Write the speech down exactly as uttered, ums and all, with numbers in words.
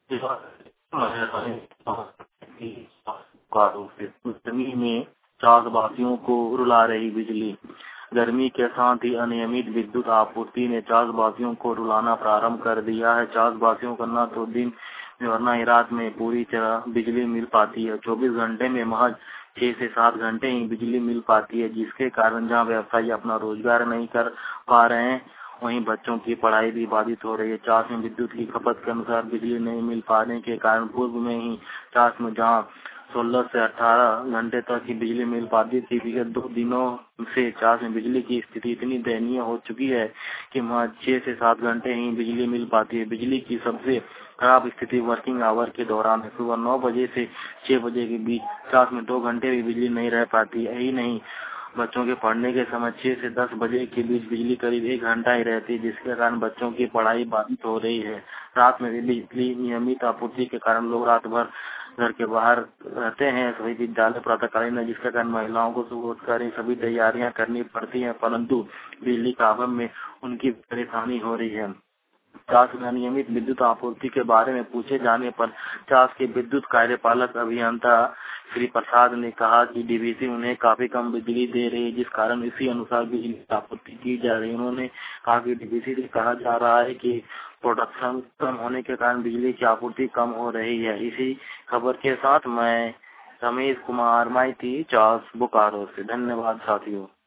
गर्मी में चासवासियों को रुला रही बिजली। गर्मी के साथ ही अनियमित विद्युत आपूर्ति ने चासवासियों को रुलाना प्रारंभ कर दिया है। चासवासियों को न तो दिन में और न ही रात में पूरी तरह बिजली मिल पाती है। चौबीस घंटे में महज छह से सात घंटे ही बिजली मिल पाती है, जिसके कारण जहां व्यवसायी अपना रोजगार नहीं कर पा रहे हैं, वहीं बच्चों की पढ़ाई भी बाधित हो रही है। चास में विद्युत की खपत के अनुसार बिजली नहीं मिल पाने के कारण पूर्व में ही चास में जहां सोलह से अठारह घंटे तक की बिजली मिल पाती थी, विगत दो दिनों से चास में बिजली की स्थिति इतनी दयनीय हो चुकी है कि महज छह से सात घंटे ही बिजली मिल पाती है। बिजली की सबसे खराब स्थिति वर्किंग आवर के दौरान है। सुबह नौ बजे से छह बजे के बीच चास में दो घंटे भी बिजली नहीं रह पाती। यही नहीं, बच्चों के पढ़ने के समय छह से दस बजे के बीच बिजली करीब एक घंटा ही रहती है, जिसके कारण बच्चों की पढ़ाई बाधित हो रही है। रात में भी बिजली नियमित आपूर्ति के कारण लोग रात भर घर के बाहर रहते हैं। सभी विद्यालय प्रातःकालीन है, जिसके कारण महिलाओं को सुबह उठकर सभी तैयारियां करनी पड़ती हैं, परंतु बिजली का अभाव में उनकी परेशानी हो रही है। चास में अनियमित विद्युत आपूर्ति के बारे में पूछे जाने पर चास के विद्युत कार्यपालक अभियंता श्री प्रसाद ने कहा कि डीवीसी उन्हें काफी कम बिजली दे रही है, जिस कारण इसी अनुसार बिजली की आपूर्ति की जा रही है। उन्होंने कहा कि डीवीसी से कहा जा रहा है कि प्रोडक्शन कम होने के कारण बिजली की आपूर्ति कम हो रही है। इसी खबर के साथ मैं रमेश कुमार माइती, चास बोकारो से। धन्यवाद साथियों।